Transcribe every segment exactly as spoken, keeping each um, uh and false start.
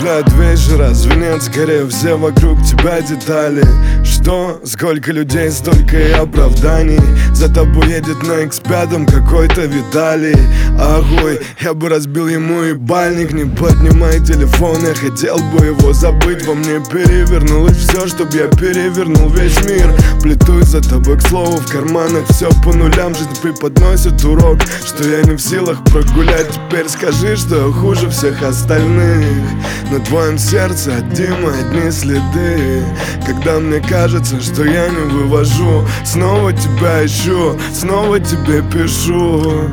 Цепляют вещи, разве нет? Скорее все вокруг тебя детали. Что? Сколько людей, столько и оправданий. За тобой едет на икс пять какой-то Виталий. Огой, я бы разбил ему ебальник. Не поднимай телефон, я хотел бы его забыть. Во мне перевернулось все, чтоб я перевернул весь мир. Плетусь за тобой, к слову, в карманах все по нулям. Жизнь преподносит урок, что я не в силах прогулять. Теперь скажи, что я хуже всех остальных. На твоем сердце от Димы одни следы. Когда мне кажется, что я не вывожу, снова тебя ищу, снова тебе пишу.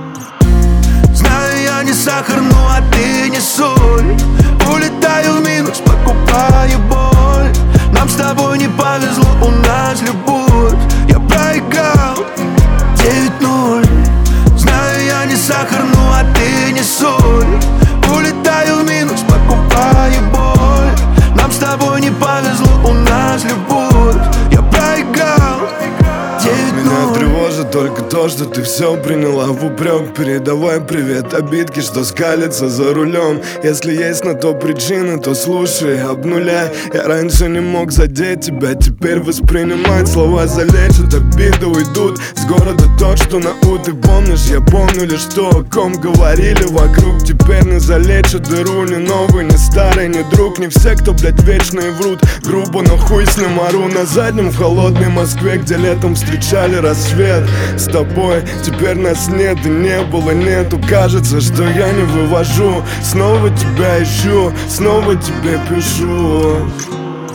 Знаю, я не сахар, ну а ты не соль. Улетаю в минус, покупаю боль. Нам с тобой не повезло, у нас любовь. Я проиграл девять ноль. Знаю, я не сахар, ну а ты не соль. Улетаю в минус, покупаю боль. Нам с тобой не повезло, у нас любовь. Я проиграл девять ноль. Меня тревожит только то, что ты все приняла в упрек. Передавай привет обидки, что скалится за рулем. Если есть на то причины, то слушай, обнуляй. Я раньше не мог задеть тебя, теперь воспринимать. Слова залечат, обиды уйдут с города тот, что на У. Ты помнишь, я помню лишь то, о ком говорили вокруг. Теперь не залечат дыру, ни новый, ни старый, ни друг. Не все, кто, блядь, вечные врут. Грубо, но хуй с ним ору. На заднем в холодной Москве, где летом встречали рассвет. С тобой теперь нас нет и не было, нету. Кажется, что я не вывожу. Снова тебя ищу, снова тебе пишу.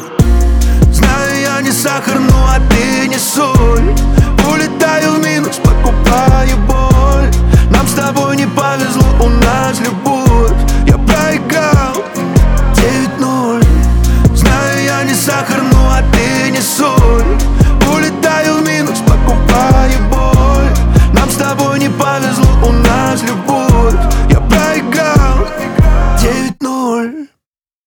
Знаю, я не сахар, ну а ты не соль. Улетаю в минус,